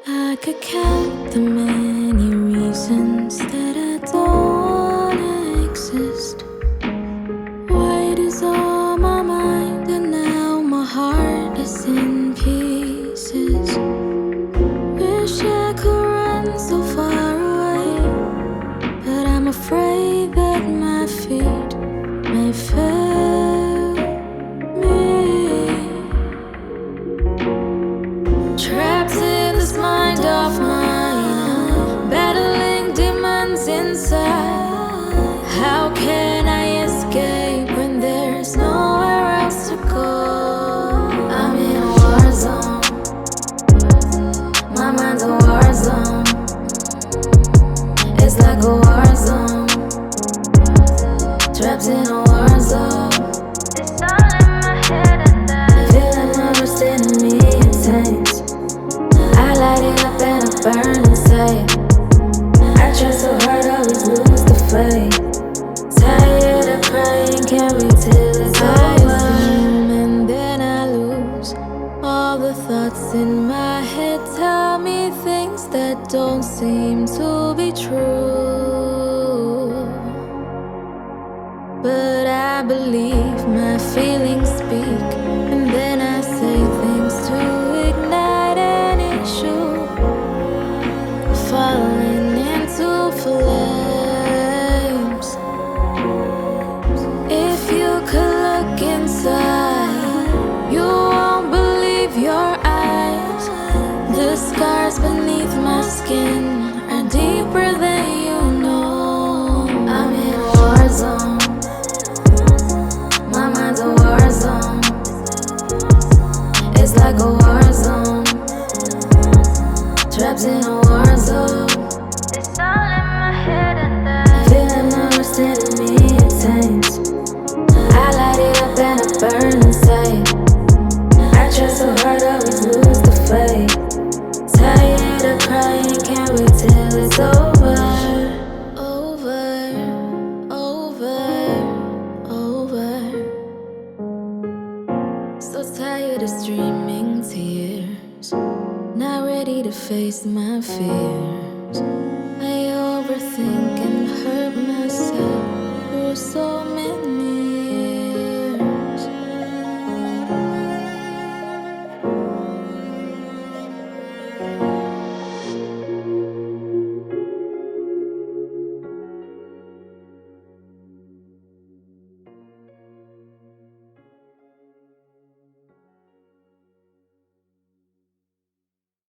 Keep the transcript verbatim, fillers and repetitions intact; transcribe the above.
I could count the many reasons that I don't exist. Weight is on my mind, and now my heart is in pieces. Wish I could run so far away, but I'm afraid that my feet may fail me. Trapped in this mind of mine, battling demons inside. How can I escape when there's nowhere else to go? I'm in a war zone. My mind's a war zone. It's like a war zone. Trapped in a war zone. It's all in my head and I feel like never standing me intense. I light it up and I burn inside. I try so hard, always lose the fight. Tired of crying, can't wait till it's over. And then I lose all the thoughts in my head. Tell me things that don't seem to be true, but I believe my feelings speak. And then I say things to ignite an issue, falling into flames. If you could look inside, you won't believe your eyes. The scars beneath my skin are deeper than you know. I'm in a war zone. My mind's a war zone. It's like a war zone. Trapped in a war zone. It's all in my head and I feel like never standing me intense. I light it up and I burn inside. I try so hard, always lose the fight. Tired of crying, can't wait till it's over. Over, over, over. So tired of streaming tears, not ready to face my fears.